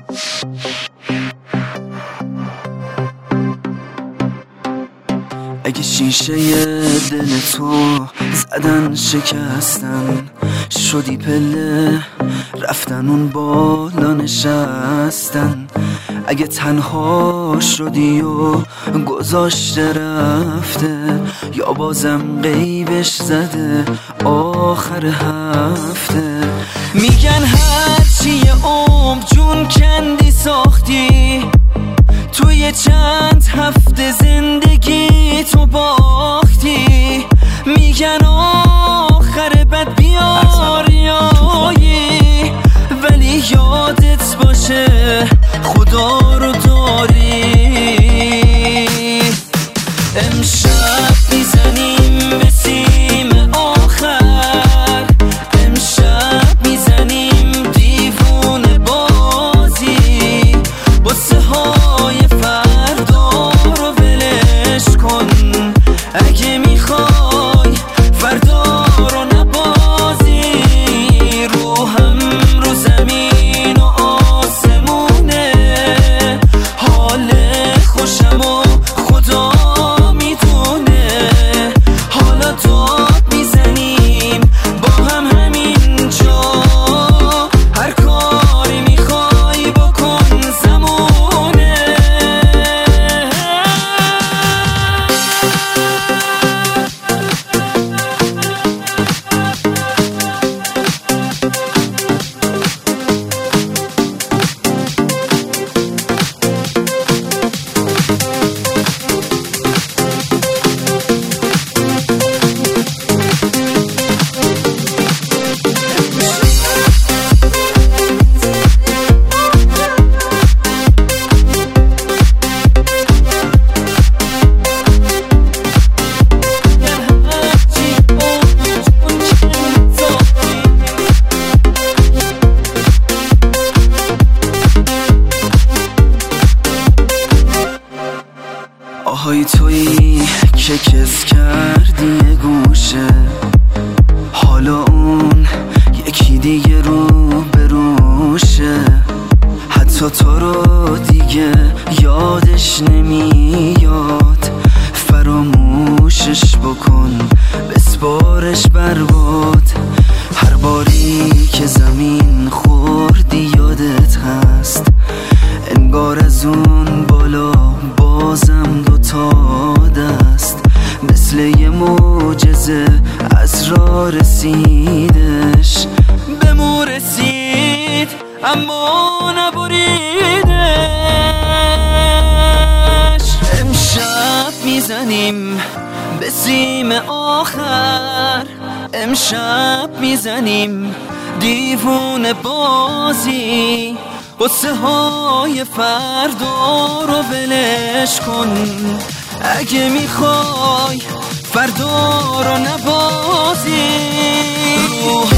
اگه شیشه دل تو زدن شکستن، شدی پله رفتن اون بالا نشستن، اگه تنها شدی و گذاشته رفته، یا بازم غیبش زده آخر هفته. میگن هرچی یه عمر جون کندی ساختی، توی چند هفته زندگی تو باختی. میگن آخر بد بیاریایی، ولی یادت باشه خدا رو داری. امشب میزنیم به سیم آخر، امشب میزنیم دیوونه بازی، بسه های فردا رو ولش کن. اگه میخوای فردا رو نبازی، روحم رو زمین و آسمونه، حال خوشم و خدا میدونه. حالا داد میزنیم با هم همینجا، هر کاری میخوای بکن زمونه. آهای تویی که کس کردی یه گوشه، حالا اون یکی دیگه رو بروشه. حتی تو رو دیگه یادش نمیاد، فراموشش بکن بسپارش برباد. هر باری که زمین خوردی یادت هست، انگار از اون بالا بازم دوتا دست، مثل یه معجزه از راه رسیدش. به مو رسید اما نبریدش. امشب میزنیم به سیم آخر، امشب میزنیم دیوونه بازی، قصه های فردا رو ولش کن. اگه میخوای فردا رو نبازی،